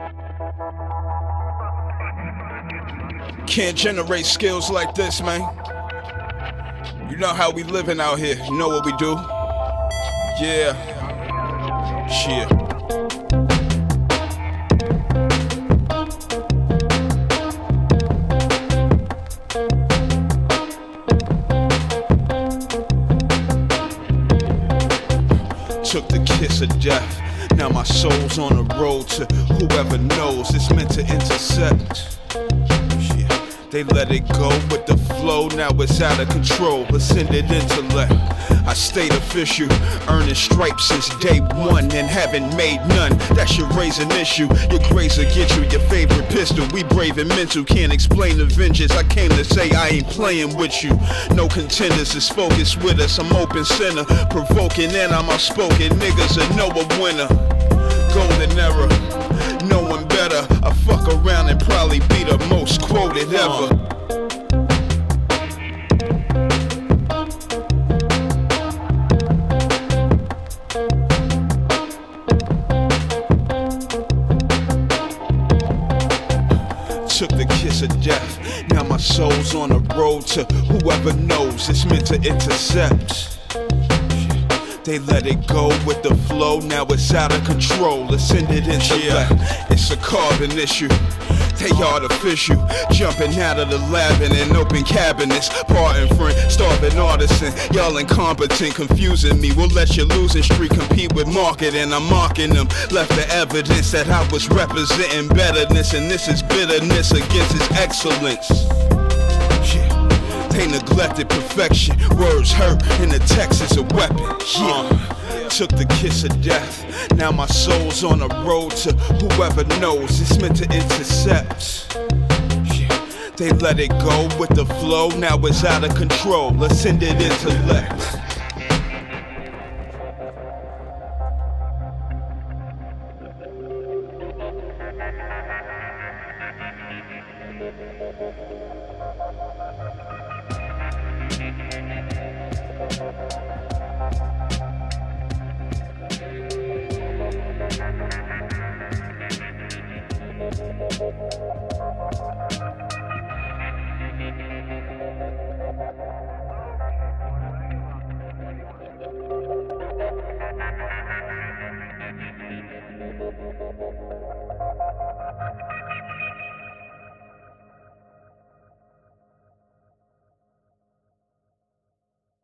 Can't generate skills like this, man. You know how we living out here. You know what we do? Yeah. Shit. Took the kiss of death. Now my soul's on the road to whoever knows it's meant to intercept. They let it go with the flow, now it's out of control. Ascended intellect, I stayed official, earning stripes since day one and haven't made none. That should raise an issue. Your grace will get you your favorite pistol. We brave and mental, can't explain the vengeance. I came to say I ain't playing with you. No contenders is focused with us. I'm open center, provoking and I'm outspoken. Niggas will know a winner. Golden era, no one better. I fuck around and probably be the most quoted ever. Took the kiss of death. Now my soul's on the road to whoever knows it's meant to intercept. They let it go with the flow, now it's out of control. Ascended intellect, it's a carbon issue. They artificial, jumping out of the lab in an open cabinets. Pardon friend, starving artisan. Y'all incompetent, confusing me. We'll let your losing streak compete with marketing. I'm mocking them, left the evidence that I was representing betterness. And this is bitterness against his excellence. They neglected perfection, words hurt, and the text is a weapon. Took the kiss of death. Now my soul's on the road to whoever knows it's meant to intercept. They let it go with the flow, now it's out of control. Ascended intellect.